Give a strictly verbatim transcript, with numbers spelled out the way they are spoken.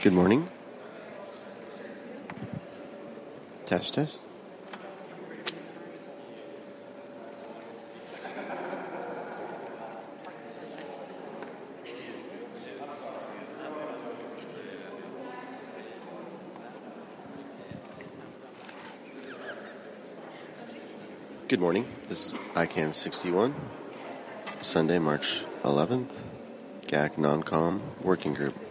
Good morning. Test, test. Good morning. This is I CAN sixty-one, Sunday, March eleventh, G A C Non-Com Working Group.